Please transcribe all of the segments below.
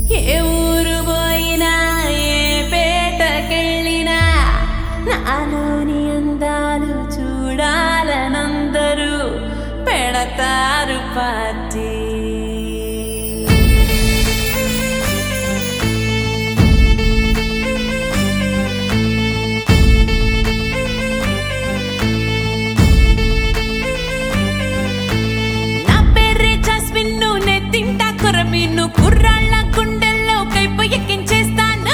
ఏ ఊరు పోయినా ఏ పేటకెళ్ళినా నాలోని అందాలు చూడాలనందరూ పెడతారు పార్టీ. మీను కుర్రాళ్ళ గుండెల్లో కైపు ఎక్కించేస్తాను.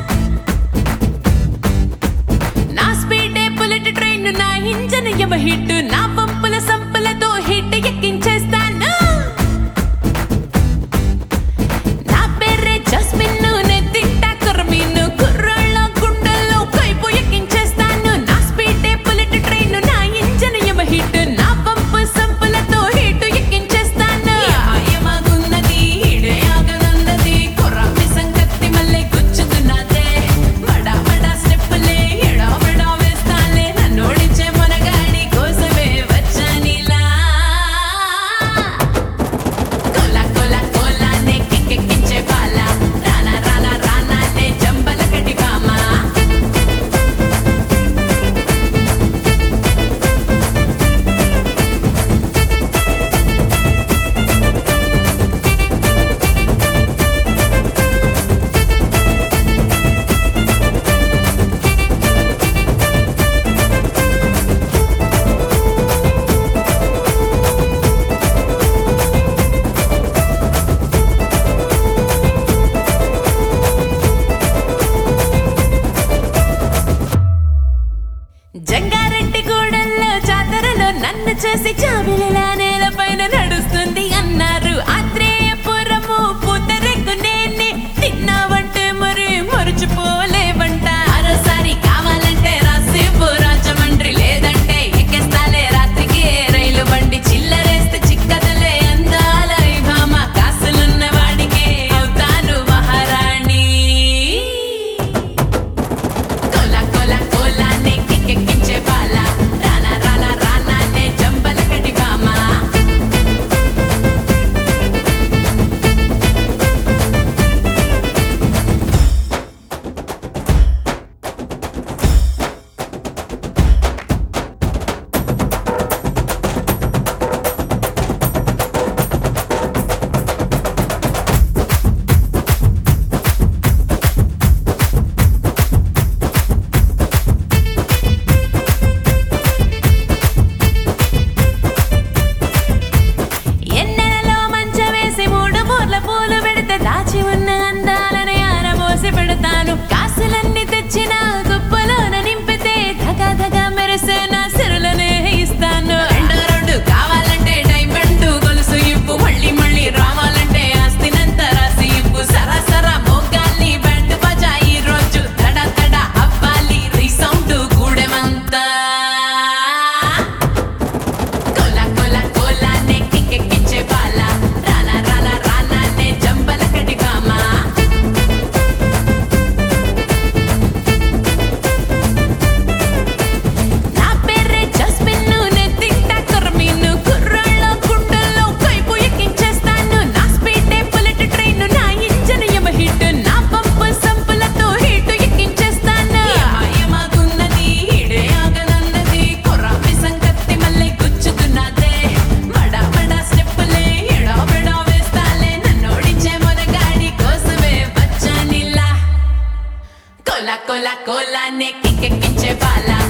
నా స్పీడే బుల్లెట్ ట్రైన్, నా ఇంజన్ యమ హిట్, నా పంపుల సంపులతో హిట్ ఎక్కించేస్తాను. నా పేరే జస్మిన్, నే తింటా కుర్రమీను, కుర్రాళ్ళ గుండెల్లో కైపు ఎక్కించేస్తాను. నా స్పీడే బుల్లెట్ ట్రైన్, నా ఇంజన్ యమ హిట్, నా పంపు సంపులతో హిట్ ఎక్కించేస్తాను. జంగారెడ్డి గూడెల్లో జాతరలో నన్ను చూసి జాబిలిలా నేలపైన నడుస్తుంది అన్నారు. ఆత్రేయపురము పూతరెగ్గు నేనే తిన్నావంటే మరి మరుచిపోలేవంట. మరోసారి కావాలంటే రాసేపు రాజమండ్రి, లేదంటే ఎక్కేస్తాలే రాత్రికి రైలు బండి. చిల్లరేస్తే చిక్కదలే అందాల భామ, కాసులున్న వాడికే అవుతాను మహారాణి. కోలా కోలా కోలానే ఎక్కించే బాల, రానా రానా రానానే జంబల కటి బామ. పూలు పెడితే దాచి ఉన్న అందాలని ఆరబోసి పెడతాను. కాసులన్నీ తెచ్చిన గుప్పలోన నింపితే ధగా ధగా మెరిసే నా సిరులనే ఇస్తాను. రెండో రోడ్డు కావాలంటే డైమండ్ గొలుసు ఇప్పు, మళ్ళీ మళ్ళీ రావాలంటే ఆస్తినంత రాసి ఇప్పు. సరాసరా మోగాలి బ్యాండ్ బజా, ఈ రోజు తడ తడ అవ్వాలి రీసౌండ్ గూడెమంతా. కోలా కోలా కోలానే ఎక్కించే బాల, రానా రానా రానానే జంబల కటి బామ. నా పేరే జస్మిన్, నే తింటా కుర్రమీను, కుర్రాళ్ళ గుండెల్లో కైపు ఎక్కించేస్తాను. నా స్పీడే బుల్లెట్ ట్రైన్, నా ఇంజన్ యమ హిట్, నా పంపు సంపులతో హిట్ ఎక్కించేస్తాను. యమగున్నది ఇడే ఆగనన్నది, కుర్రాపి సంకత్తి మళ్ళీ గుచ్చుతున్నదే. మడా మడా స్టెప్పులే ఎడా బెడా వేస్తాలే, నన్నోడించే మొనగాడి కోసమే వచ్చానిలా. కోలా కోలా కోలానే ఎక్కించే బాల.